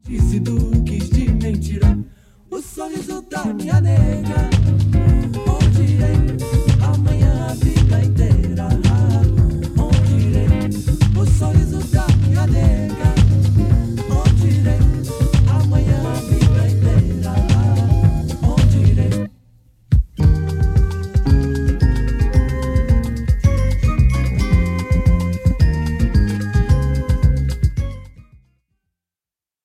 Disse duques de mentira, o sorriso da minha nega.